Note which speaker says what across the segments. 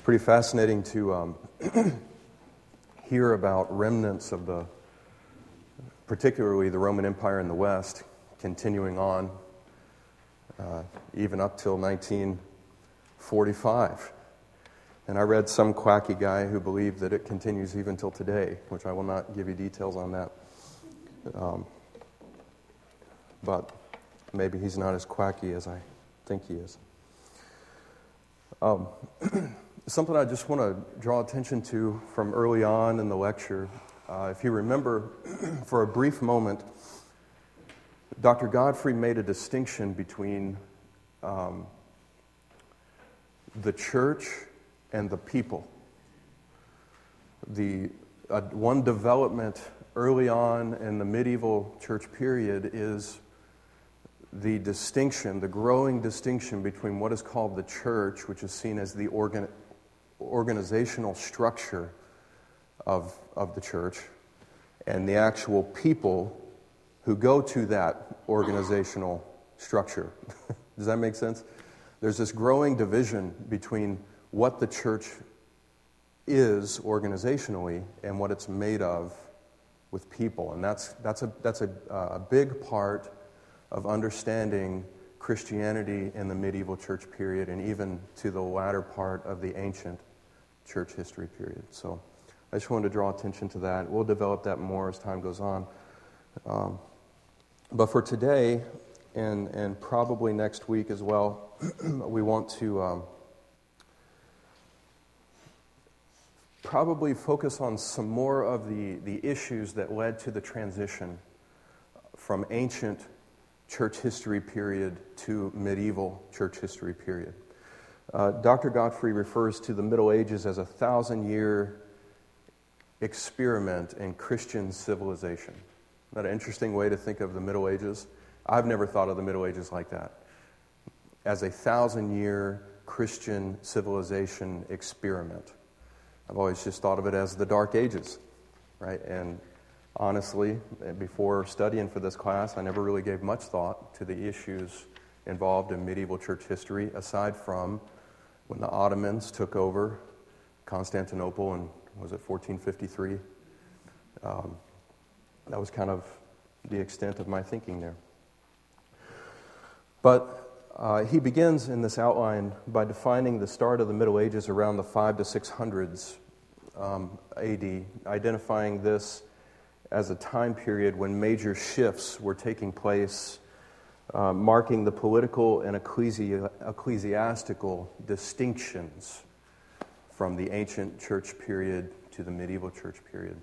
Speaker 1: pretty fascinating to hear about remnants of particularly the Roman Empire in the West, continuing on even up till 1945. And I read some quacky guy who believed that it continues even till today, which I will not give you details on that. But maybe he's not as quacky as I think he is. Something I just want to draw attention to from early on in the lecture. If you remember, for a brief moment, Dr. Godfrey made a distinction between the church and the people. One development early on in the medieval church period is the distinction, the growing distinction between what is called the church, which is seen as the organizational structure of the church, and the actual people who go to that organizational structure. Does that make sense? There's this growing division between what the church is organizationally and what it's made of with people, and that's a big part of understanding Christianity in the medieval church period and even to the latter part of the ancient church history period. So I just wanted to draw attention to that. We'll develop that more as time goes on. But for today, and probably next week as well, we want to probably focus on some more of the issues that led to the transition from ancient church history period to medieval church history period. Dr. Godfrey refers to the Middle Ages as a 1,000-year experiment in Christian civilization. Isn't that an interesting way to think of the Middle Ages? I've never thought of the Middle Ages like that. As a 1,000-year Christian civilization experiment. I've always just thought of it as the Dark Ages, right? And honestly, before studying for this class, I never really gave much thought to the issues involved in medieval church history, aside from when the Ottomans took over Constantinople in, was it 1453? That was kind of the extent of my thinking there. But he begins in this outline by defining the start of the Middle Ages around the 500 to 600s AD, identifying this as a time period when major shifts were taking place, marking the political and ecclesiastical distinctions from the ancient church period to the medieval church period.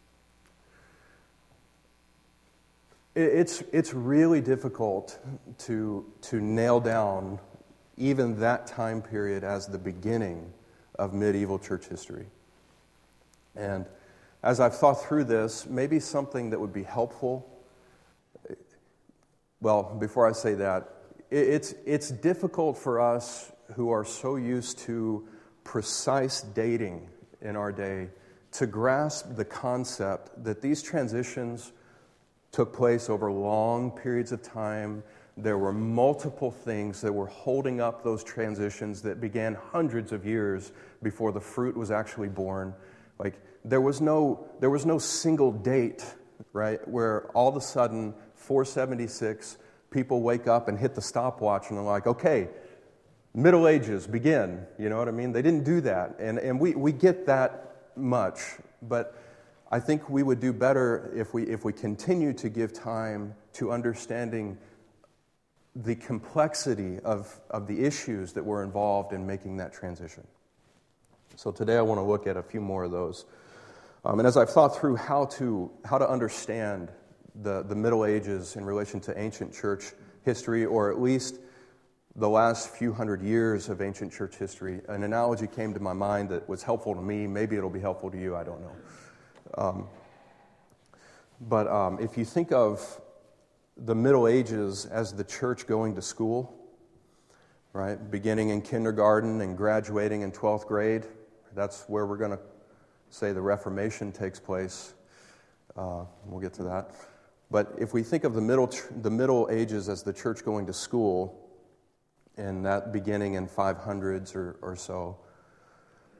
Speaker 1: It's really difficult to nail down even that time period as the beginning of medieval church history. And as I've thought through this, maybe something that would be helpful. Well, before I say that, it's difficult for us who are so used to precise dating in our day to grasp the concept that these transitions took place over long periods of time. There were multiple things that were holding up those transitions that began hundreds of years before the fruit was actually born. Like, there was no single date, right, where all of a sudden, 476, people wake up and hit the stopwatch and they're like, okay, Middle Ages, begin. You know what I mean? They didn't do that. And we get that much, but I think we would do better if we continue to give time to understanding the complexity of the issues that were involved in making that transition. So today I want to look at a few more of those. And as I've thought through how to understand the Middle Ages in relation to ancient church history, or at least the last few hundred years of ancient church history, an analogy came to my mind that was helpful to me. Maybe it'll be helpful to you, I don't know. But if you think of the Middle Ages as the church going to school, right, beginning in kindergarten and graduating in 12th grade, that's where we're going to say the Reformation takes place. We'll get to that. But if we think of the Middle Ages as the church going to school, and that beginning in 500s or so,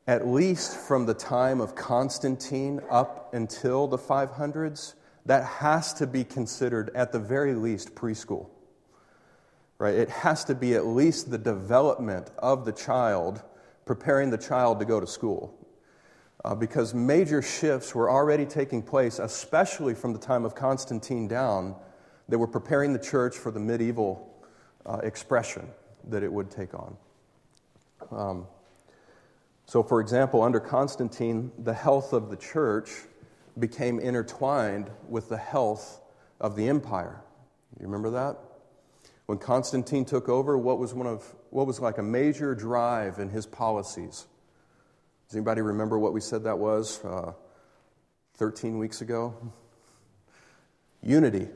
Speaker 1: at least from the time of Constantine up until the 500s, that has to be considered at the very least preschool. Right? It has to be at least the development of the child, preparing the child to go to school. Because major shifts were already taking place, especially from the time of Constantine down, that were preparing the church for the medieval expression that it would take on. So, for example, under Constantine, the health of the church became intertwined with the health of the empire. You remember that? When Constantine took over, what was like a major drive in his policies? Does anybody remember what we said that was 13 weeks ago? Unity.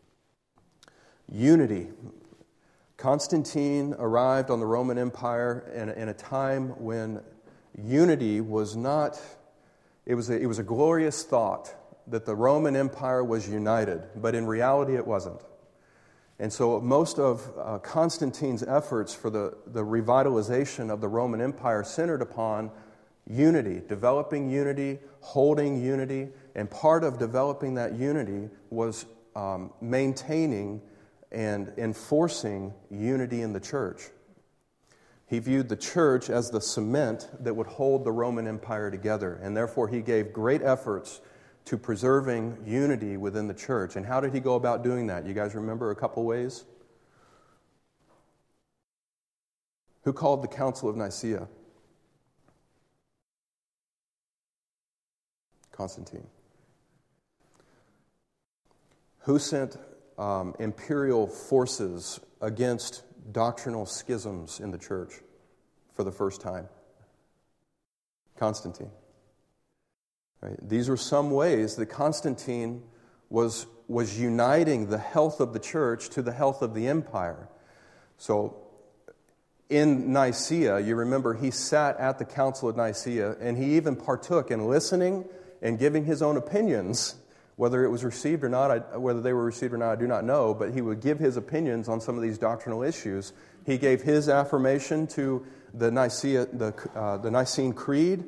Speaker 1: Unity. Constantine arrived on the Roman Empire in a time when unity was not, it was a glorious thought that the Roman Empire was united, but in reality it wasn't. And so most of Constantine's efforts for the revitalization of the Roman Empire centered upon unity, developing unity, holding unity, and part of developing that unity was maintaining and enforcing unity in the church. He viewed the church as the cement that would hold the Roman Empire together, and therefore he gave great efforts to preserving unity within the church. And how did he go about doing that? You guys remember a couple ways? Who called the Council of Nicaea? Constantine. Who sent imperial forces against doctrinal schisms in the church for the first time? Constantine. Right? These were some ways that Constantine was uniting the health of the church to the health of the empire. So in Nicaea, you remember he sat at the Council of Nicaea and he even partook in listening and giving his own opinions. Whether it was received or not, whether they were received or not, I do not know, but he would give his opinions on some of these doctrinal issues. He gave his affirmation to the Nicene Creed.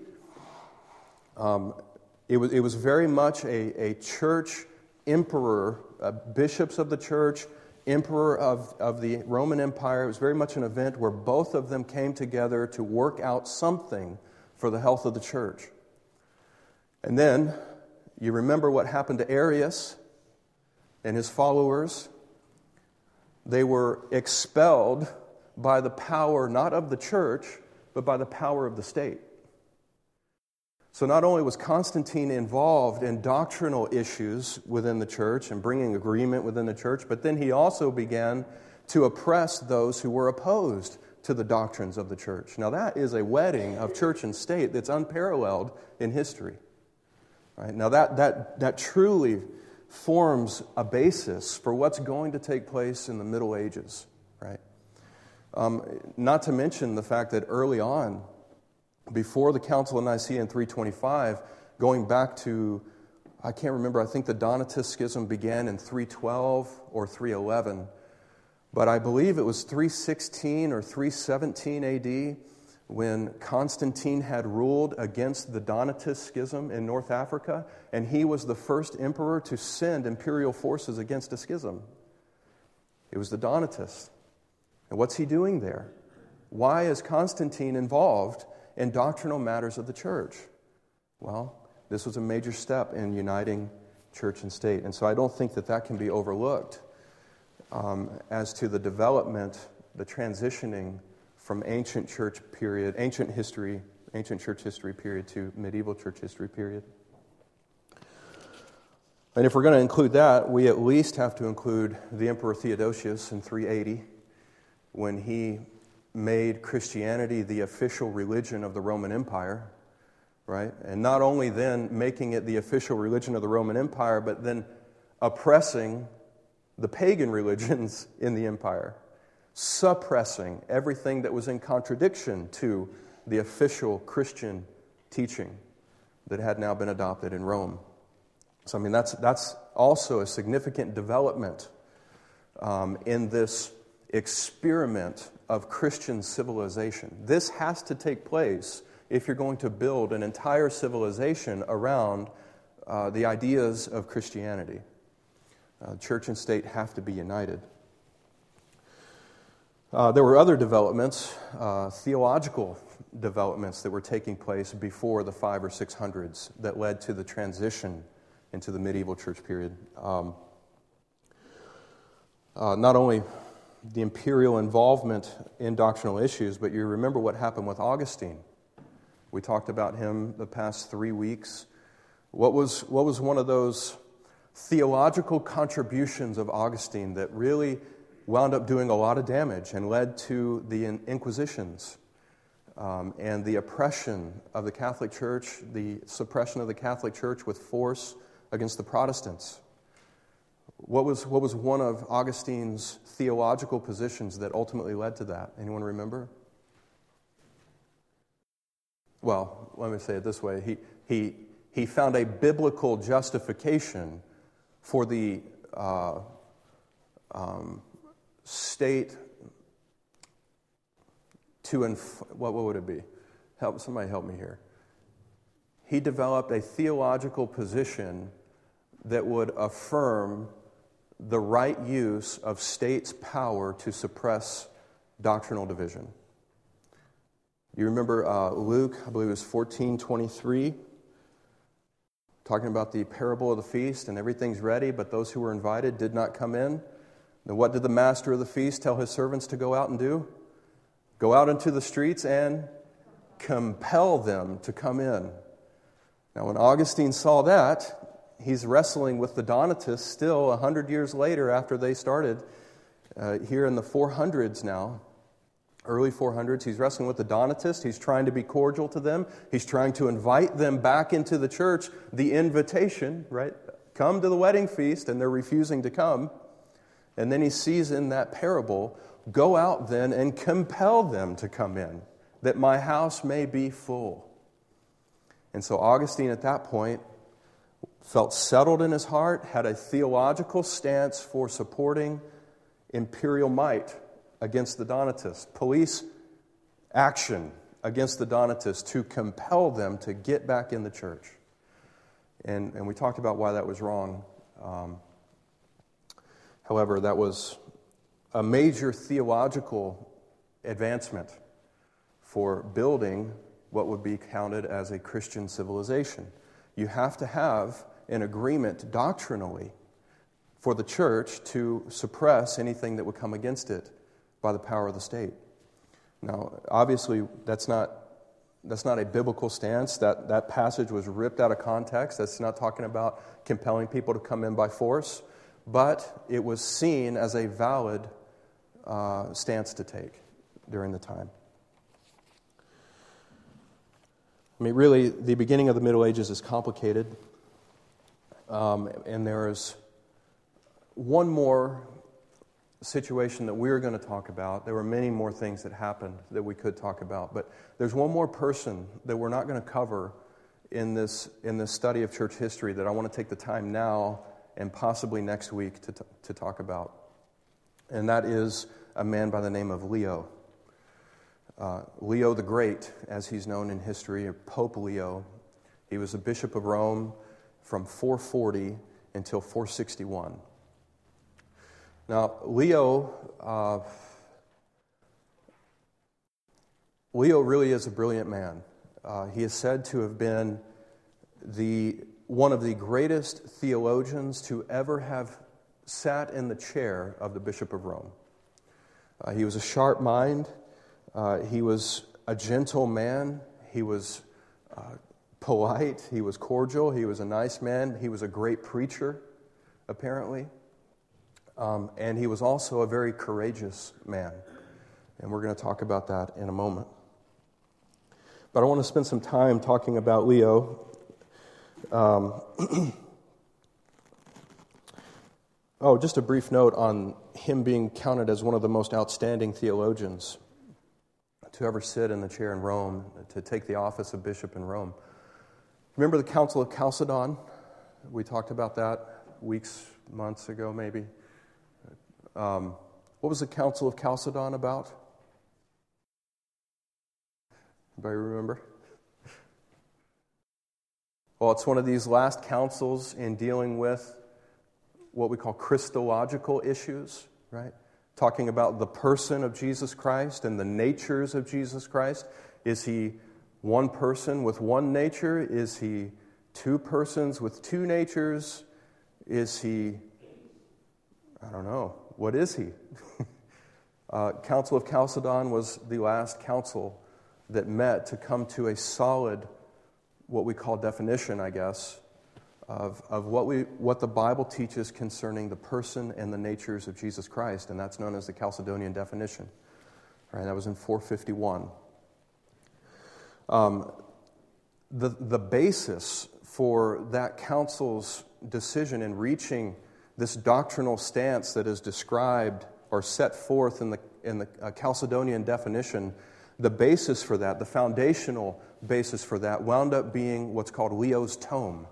Speaker 1: It was very much a church emperor, bishops of the church, emperor of the Roman Empire. It was very much an event where both of them came together to work out something for the health of the church. And then you remember what happened to Arius and his followers. They were expelled by the power not of the church, but by the power of the state. So not only was Constantine involved in doctrinal issues within the church and bringing agreement within the church, but then he also began to oppress those who were opposed to the doctrines of the church. Now that is a wedding of church and state that's unparalleled in history. Right? Now that truly forms a basis for what's going to take place in the Middle Ages. Right? Not to mention the fact that early on, before the Council of Nicaea in 325, going back to, I can't remember, I think the Donatist schism began in 312 or 311, but I believe it was 316 or 317 AD when Constantine had ruled against the Donatist schism in North Africa, and he was the first emperor to send imperial forces against a schism. It was the Donatists. And what's he doing there? Why is Constantine involved in doctrinal matters of the church? Well, this was a major step in uniting church and state. And so I don't think that can be overlooked as to the development, the transitioning from ancient church history period to medieval church history period. And if we're going to include that, we at least have to include the Emperor Theodosius in 380, when he made Christianity the official religion of the Roman Empire, right? And not only then making it the official religion of the Roman Empire, but then oppressing the pagan religions in the empire, suppressing everything that was in contradiction to the official Christian teaching that had now been adopted in Rome. So, I mean, that's also a significant development in this experiment of Christian civilization. This has to take place if you're going to build an entire civilization around the ideas of Christianity. Church and state have to be united. There were other developments, theological developments that were taking place before the 500s or 600s that led to the transition into the medieval church period. Not only the imperial involvement in doctrinal issues, but you remember what happened with Augustine. We talked about him the past 3 weeks. What was one of those theological contributions of Augustine that really wound up doing a lot of damage and led to the Inquisitions and the oppression of the Catholic Church, the suppression of the Catholic Church with force against the Protestants? What was one of Augustine's theological positions that ultimately led to that? Anyone remember? Well, let me say it this way. He found a biblical justification for the state to what would it be? Somebody help me here. He developed a theological position that would affirm the right use of state's power to suppress doctrinal division. You remember Luke, I believe it was 14:23, talking about the parable of the feast, and everything's ready, but those who were invited did not come in. Then what did the master of the feast tell his servants to go out and do? Go out into the streets and compel them to come in. Now, when Augustine saw that, he's wrestling with the Donatists still 100 years later after they started here in the 400s now, early 400s. He's wrestling with the Donatists. He's trying to be cordial to them. He's trying to invite them back into the church. The invitation, right? Come to the wedding feast, and they're refusing to come. And then he sees in that parable, go out then and compel them to come in, that my house may be full. And so Augustine at that point felt settled in his heart, had a theological stance for supporting imperial might against the Donatists, police action against the Donatists to compel them to get back in the church. And we talked about why that was wrong. However, that was a major theological advancement for building what would be counted as a Christian civilization. You have to have an agreement doctrinally for the church to suppress anything that would come against it by the power of the state. Now, obviously, that's not a biblical stance. That passage was ripped out of context. That's not talking about compelling people to come in by force, but it was seen as a valid stance to take during the time. I mean, really, the beginning of the Middle Ages is complicated, and there is one more situation that we're going to talk about. There were many more things that happened that we could talk about, but there's one more person that we're not going to cover in this study of church history that I want to take the time now and possibly next week to talk about, and that is a man by the name of Leo. Leo the Great, as he's known in history, or Pope Leo. He was a bishop of Rome from 440 until 461. Now, Leo really is a brilliant man. He is said to have been one of the greatest theologians to ever have sat in the chair of the Bishop of Rome. He was a sharp mind. He was a gentle man. He was polite. He was cordial. He was a nice man. He was a great preacher, apparently. And he was also a very courageous man. And we're going to talk about that in a moment. But I want to spend some time talking about Leo. Just a brief note on him being counted as one of the most outstanding theologians to ever sit in the chair in Rome, to take the office of bishop in Rome. Remember the Council of Chalcedon? We talked about that months ago maybe. What was the Council of Chalcedon about? Anybody remember? Well, it's one of these last councils in dealing with what we call Christological issues, right? Talking about the person of Jesus Christ and the natures of Jesus Christ. Is he one person with one nature? Is he two persons with two natures? Is he, I don't know, what is he? Council of Chalcedon was the last council that met to come to a solid, what we call definition, I guess, of what the Bible teaches concerning the person and the natures of Jesus Christ, and that's known as the Chalcedonian definition. Right, that was in 451. The basis for that council's decision in reaching this doctrinal stance that is described or set forth in the Chalcedonian definition, the basis for that, the foundational basis for that, wound up being what's called Leo's Tome.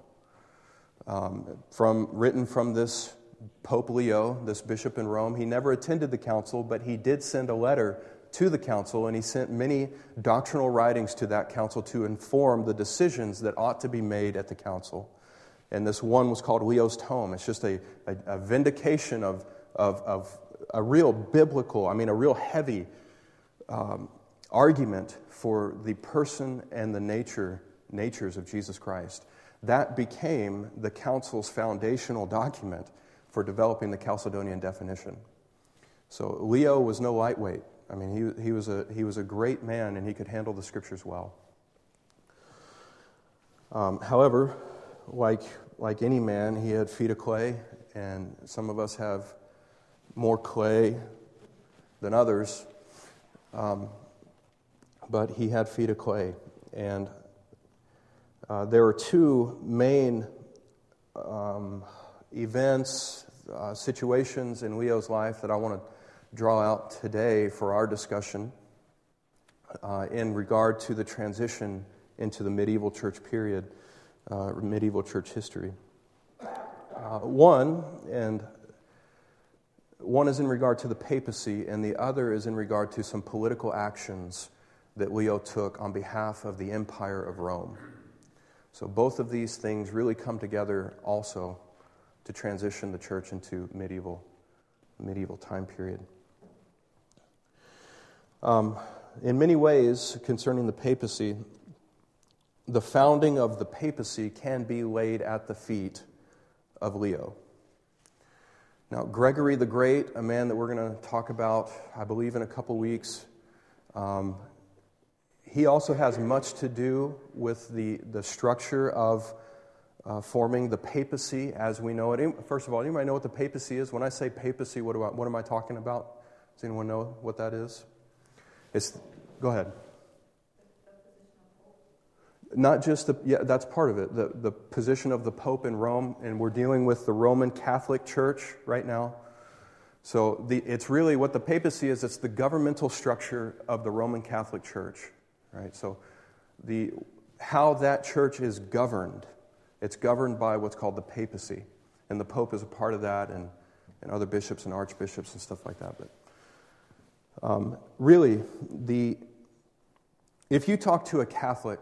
Speaker 1: Written from this Pope Leo, this bishop in Rome. He never attended the council, but he did send a letter to the council, and he sent many doctrinal writings to that council to inform the decisions that ought to be made at the council. And this one was called Leo's Tome. It's just a vindication of a real biblical, a real heavy argument for the person and the natures of Jesus Christ. That became the council's foundational document for developing the Chalcedonian definition. So Leo was no lightweight. He was a great man, and he could handle the Scriptures well. However, like any man, he had feet of clay, and some of us have more clay than others. But he had feet of clay, and there are two main events, situations in Leo's life that I want to draw out today for our discussion in regard to the transition into the medieval church period, medieval church history. One is in regard to the papacy, and the other is in regard to some political actions that Leo took on behalf of the Empire of Rome. So both of these things really come together also to transition the church into medieval time period. In many ways, concerning the papacy, the founding of the papacy can be laid at the feet of Leo. Now, Gregory the Great, a man that we're going to talk about, I believe, in a couple weeks, he also has much to do with the structure of forming the papacy as we know it. First of all, anybody know what the papacy is? When I say papacy, what am I talking about? Does anyone know what that is? Go ahead. Not just that's part of it. The position of the Pope in Rome, and we're dealing with the Roman Catholic Church right now. So it's really what the papacy is. It's the governmental structure of the Roman Catholic Church, right? So how that church is governed, it's governed by what's called the papacy, and the Pope is a part of that, and other bishops and archbishops and stuff like that. But really, if you talk to a Catholic,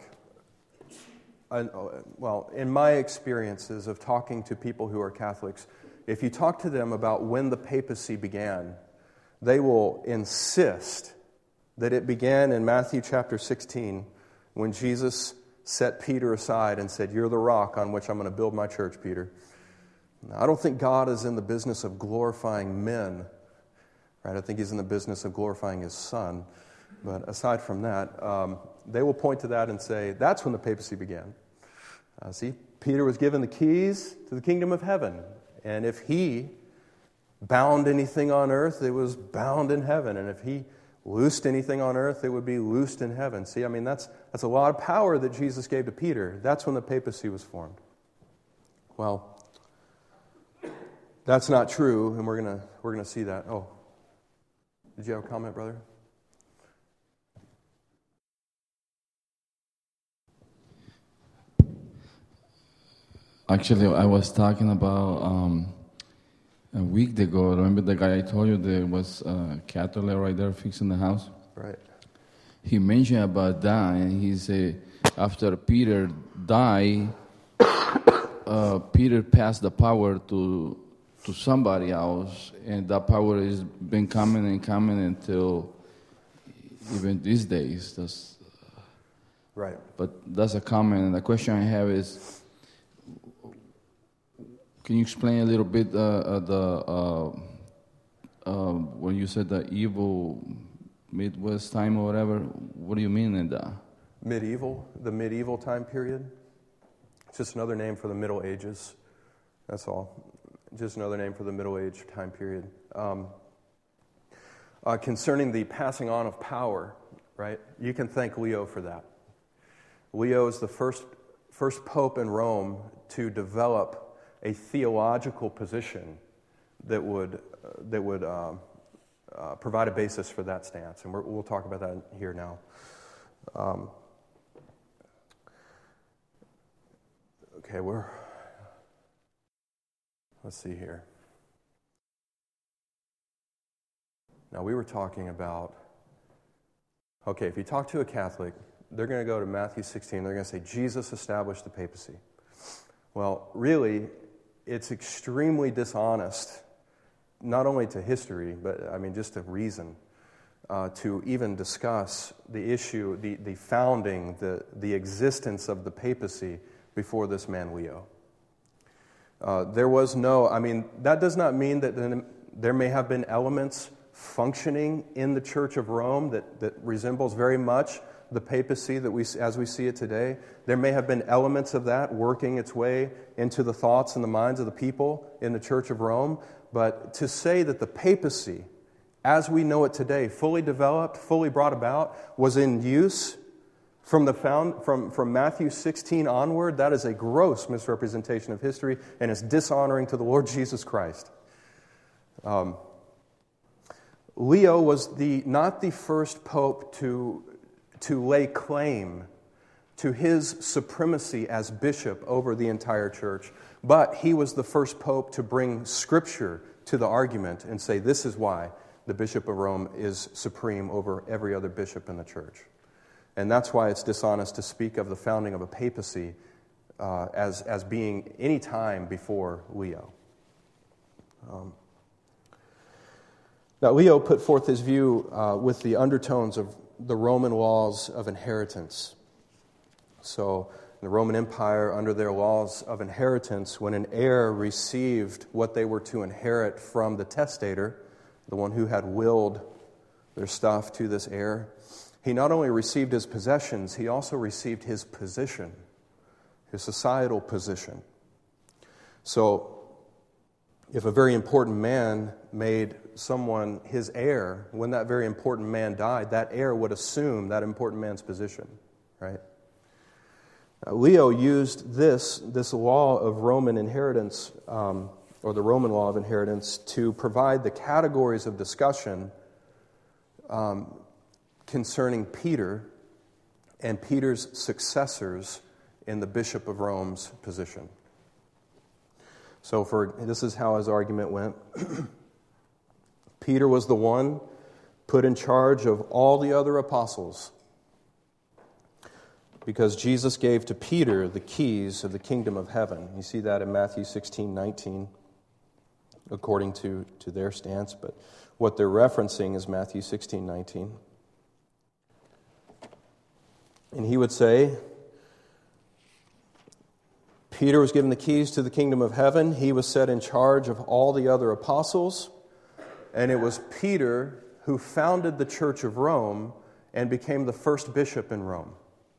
Speaker 1: in my experiences of talking to people who are Catholics, if you talk to them about when the papacy began, they will insist that it began in Matthew chapter 16 when Jesus set Peter aside and said, "You're the rock on which I'm going to build my church, Peter." Now, I don't think God is in the business of glorifying men, right? I think He's in the business of glorifying His Son. But aside from that, they will point to that and say, that's when the papacy began. See, Peter was given the keys to the kingdom of heaven. And if he bound anything on earth, it was bound in heaven. And if he loosed anything on earth, it would be loosed in heaven. See, that's a lot of power that Jesus gave to Peter. That's when the papacy was formed. Well, that's not true, and we're gonna see that. Oh, did you have a comment, brother?
Speaker 2: Actually, I was talking about a week ago. Remember the guy I told you there was Catholic right there fixing the house?
Speaker 1: Right.
Speaker 2: He mentioned about that, and he said after Peter died, Peter passed the power to somebody else, and that power has been coming and coming until even these days.
Speaker 1: Right.
Speaker 2: But that's a comment, and the question I have is, can you explain a little bit when you said the evil Midwest time or whatever? What do you mean in that?
Speaker 1: The medieval time period. It's just another name for the Middle Ages. That's all. Just another name for the Middle Age time period. Concerning the passing on of power, right? You can thank Leo for that. Leo is the first pope in Rome to develop a theological position that would provide a basis for that stance, and we'll talk about that here now. Okay, let's see here. Now, we were talking about, okay, if you talk to a Catholic, they're going to go to Matthew 16, they're going to say, Jesus established the papacy. Well, really, it's extremely dishonest, not only to history, but, just to reason, to even discuss the issue, the founding, the existence of the papacy before this man Leo. There was that does not mean that there may have been elements functioning in the Church of Rome that resembles very much the papacy as we see it today. There may have been elements of that working its way into the thoughts and the minds of the people in the Church of Rome. But to say that the papacy, as we know it today, fully developed, fully brought about, was in use from Matthew 16 onward, that is a gross misrepresentation of history and is dishonoring to the Lord Jesus Christ. Leo was not the first pope to lay claim to his supremacy as bishop over the entire church, but he was the first pope to bring Scripture to the argument and say this is why the Bishop of Rome is supreme over every other bishop in the church. And that's why it's dishonest to speak of the founding of a papacy as being any time before Leo. Now, Leo put forth his view with the undertones of the Roman laws of inheritance. So, in the Roman Empire, under their laws of inheritance, when an heir received what they were to inherit from the testator, the one who had willed their stuff to this heir, he not only received his possessions, he also received his position, his societal position. So, if a very important man made someone his heir, when that very important man died, that heir would assume that important man's position, right? Now, Leo used this law of Roman inheritance, or the Roman law of inheritance, to provide the categories of discussion concerning Peter and Peter's successors in the Bishop of Rome's position. So this is how his argument went. Peter was the one put in charge of all the other apostles because Jesus gave to Peter the keys of the kingdom of heaven. You see that in Matthew 16:19, according to their stance, but what they're referencing is Matthew 16:19. And he would say, Peter was given the keys to the kingdom of heaven. He was set in charge of all the other apostles. And it was Peter who founded the Church of Rome and became the first bishop in Rome.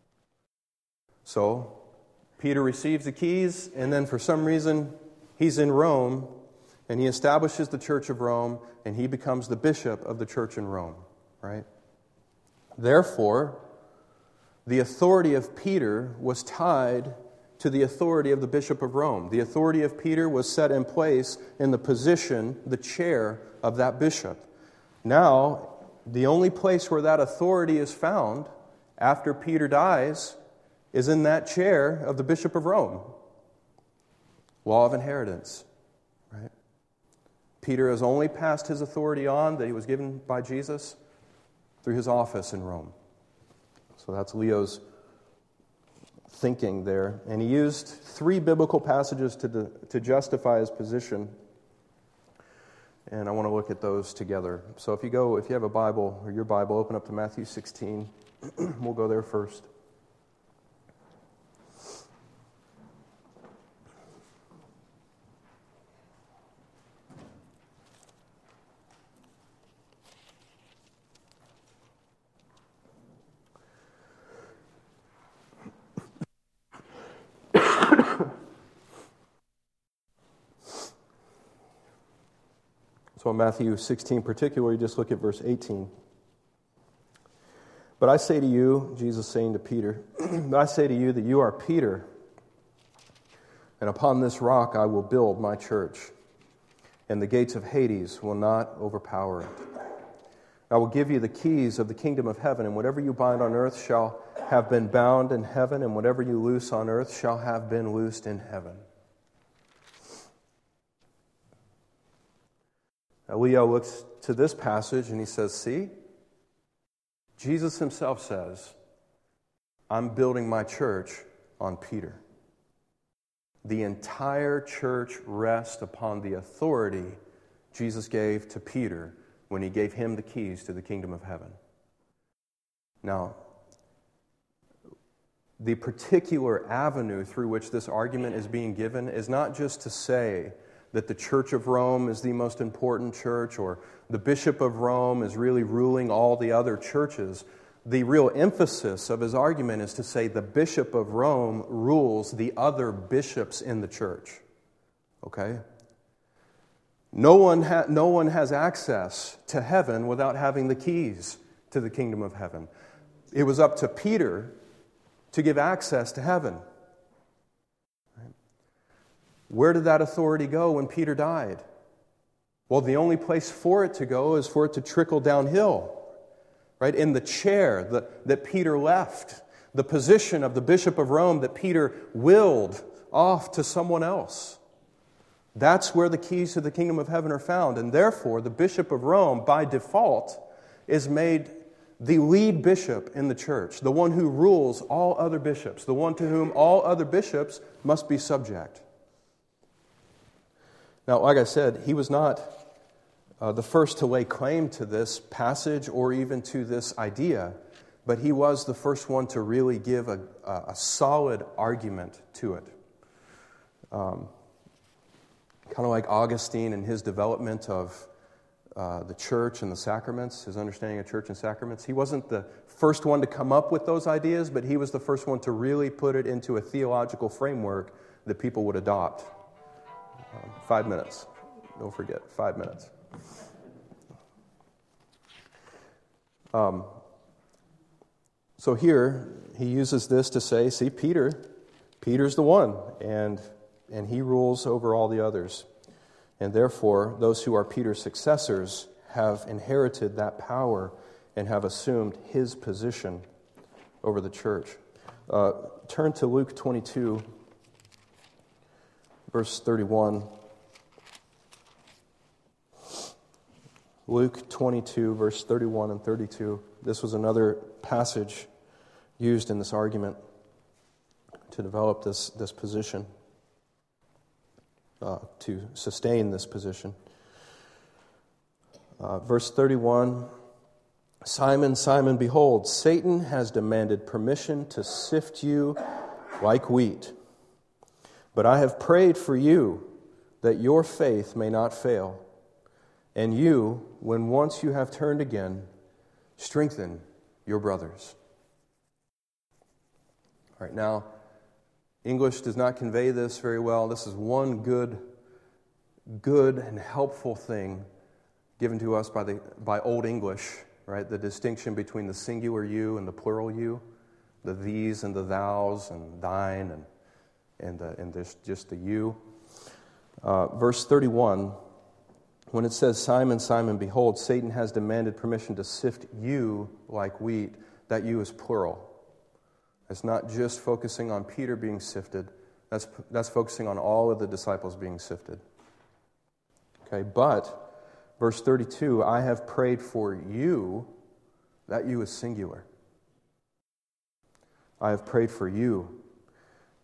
Speaker 1: So, Peter receives the keys, and then for some reason, he's in Rome, and he establishes the Church of Rome, and he becomes the bishop of the church in Rome, right? Therefore, the authority of Peter was tied to the authority of the Bishop of Rome. The authority of Peter was set in place in the position, the chair of that bishop. Now, the only place where that authority is found after Peter dies is in that chair of the Bishop of Rome. Law of inheritance, right? Peter has only passed his authority on that he was given by Jesus through his office in Rome. So that's Leo's thinking there. And he used 3 biblical passages to justify his position. And I want to look at those together. So if you have a Bible or your Bible, open up to Matthew 16. We'll go there first. So in Matthew 16 particularly, just look at verse 18. But I say to you, Jesus saying to Peter, I say to you that you are Peter, and upon this rock I will build my church, and the gates of Hades will not overpower it. I will give you the keys of the kingdom of heaven, and whatever you bind on earth shall have been bound in heaven, and whatever you loose on earth shall have been loosed in heaven. Now, Leo looks to this passage and he says, see, Jesus himself says, I'm building my church on Peter. The entire church rests upon the authority Jesus gave to Peter when he gave him the keys to the kingdom of heaven. Now, the particular avenue through which this argument is being given is not just to say that the Church of Rome is the most important church, or the Bishop of Rome is really ruling all the other churches. The real emphasis of his argument is to say the Bishop of Rome rules the other bishops in the church. Okay? No one has access to heaven without having the keys to the kingdom of heaven. It was up to Peter to give access to heaven. Where did that authority go when Peter died? Well, the only place for it to go is for it to trickle downhill, right? In the chair that Peter left, the position of the Bishop of Rome that Peter willed off to someone else. That's where the keys to the kingdom of heaven are found, and therefore the Bishop of Rome, by default, is made the lead bishop in the church, the one who rules all other bishops, the one to whom all other bishops must be subject. Now, like I said, he was not the first to lay claim to this passage or even to this idea, but he was the first one to really give a solid argument to it. Kind of like Augustine in his development of the church and the sacraments, his understanding of church and sacraments. He wasn't the first one to come up with those ideas, but he was the first one to really put it into a theological framework that people would adopt. 5 minutes. Don't forget, 5 minutes. So here, he uses this to say, see, Peter's the one, and he rules over all the others. And therefore, those who are Peter's successors have inherited that power and have assumed his position over the church. Turn to Luke 22, verse 31. Luke 22, verse 31 and 32. This was another passage used in this argument to develop this position, to sustain this position. Verse 31, Simon, Simon, behold, Satan has demanded permission to sift you like wheat. But I have prayed for you that your faith may not fail. And you, when once you have turned again, strengthen your brothers. All right, now, English does not convey this very well. This is one good and helpful thing given to us by Old English, right? The distinction between the singular you and the plural you, the these and the thous and thine and just the you. Verse 31, when it says, Simon, Simon, behold, Satan has demanded permission to sift you like wheat, that you is plural. It's not just focusing on Peter being sifted. That's focusing on all of the disciples being sifted. Okay, but verse 32, I have prayed for you, that you is singular. I have prayed for you.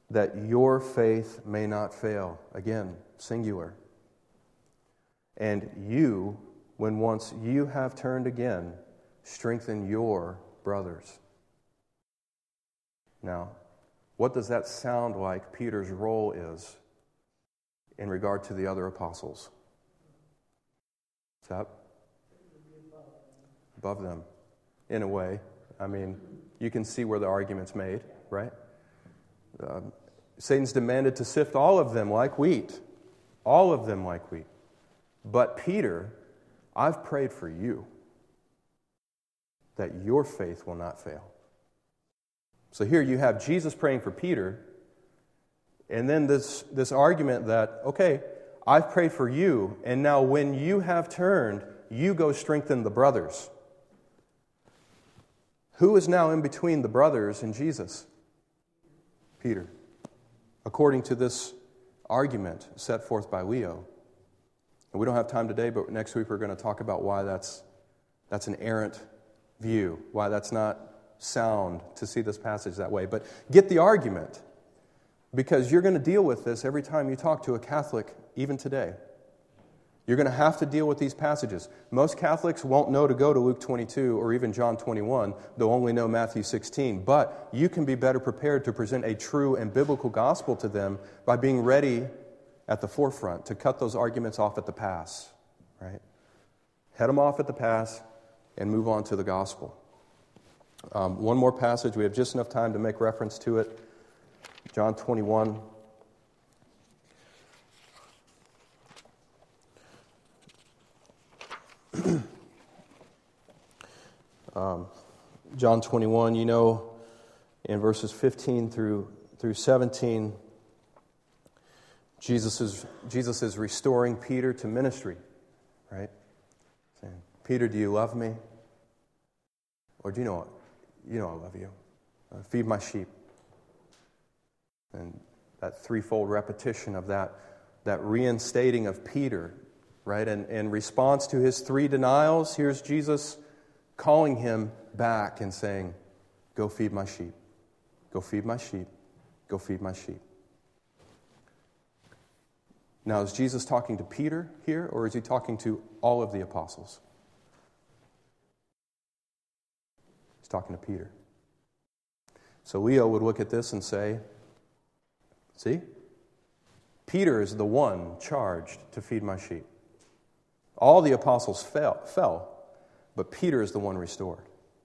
Speaker 1: that your faith may not fail. Again, singular. And you, when once you have turned again, strengthen your brothers. Now, what does that sound like Peter's role is in regard to the other apostles? Is that above them? In a way. I mean, you can see where the argument's made, right? Satan's demanded to sift all of them like wheat. All of them like wheat. But Peter, I've prayed for you that your faith will not fail. So here you have Jesus praying for Peter, and then this argument that, okay, I've prayed for you, and now when you have turned, you go strengthen the brothers. Who is now in between the brothers and Jesus? Peter. According to this argument set forth by Leo. And we don't have time today, but next week we're going to talk about why that's an errant view, why that's not sound to see this passage that way. But get the argument, because you're going to deal with this every time you talk to a Catholic, even today. You're going to have to deal with these passages. Most Catholics won't know to go to Luke 22 or even John 21. They'll only know Matthew 16. But you can be better prepared to present a true and biblical gospel to them by being ready at the forefront to cut those arguments off at the pass. Right? Head them off at the pass and move on to the gospel. One more passage. We have just enough time to make reference to it. John 21. John 21, you know, in verses 15 through 17, Jesus is restoring Peter to ministry, right? Saying, Peter, do you love me? Or do you know I love you? Feed my sheep. And that threefold repetition of that reinstating of Peter, right? And in response to his three denials, here's Jesus calling him back and saying, go feed my sheep. Go feed my sheep. Go feed my sheep. Now, is Jesus talking to Peter here, or is he talking to all of the apostles? He's talking to Peter. So Leo would look at this and say, see? Peter is the one charged to feed my sheep. All the apostles fell, but Peter is the one restored.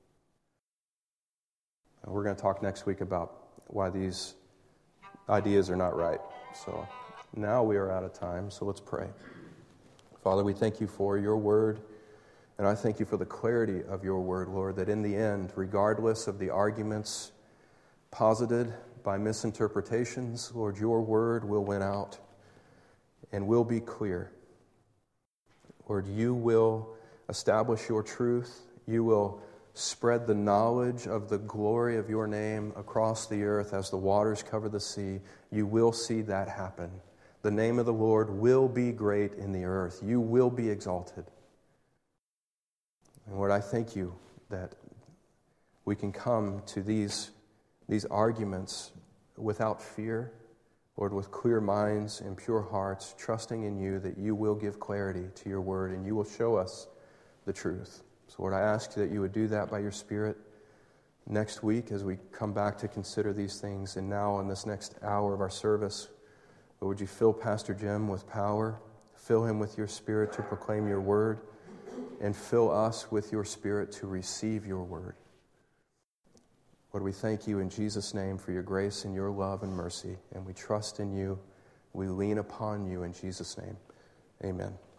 Speaker 1: And we're going to talk next week about why these ideas are not right. So now we are out of time, so let's pray. Father, we thank you for your word, and I thank you for the clarity of your word, Lord, that in the end, regardless of the arguments posited by misinterpretations, Lord, your word will win out and will be clear. Lord, you will establish your truth. You will spread the knowledge of the glory of your name across the earth as the waters cover the sea. You will see that happen. The name of the Lord will be great in the earth. You will be exalted. And Lord, I thank you that we can come to these arguments without fear, Lord, with clear minds and pure hearts, trusting in you that you will give clarity to your word and you will show us the truth. So, Lord, I ask that you would do that by your Spirit next week as we come back to consider these things. And now in this next hour of our service, Lord, would you fill Pastor Jim with power, fill him with your Spirit to proclaim your word, and fill us with your Spirit to receive your word. Lord, we thank you in Jesus' name for your grace and your love and mercy, and we trust in you. We lean upon you in Jesus' name. Amen.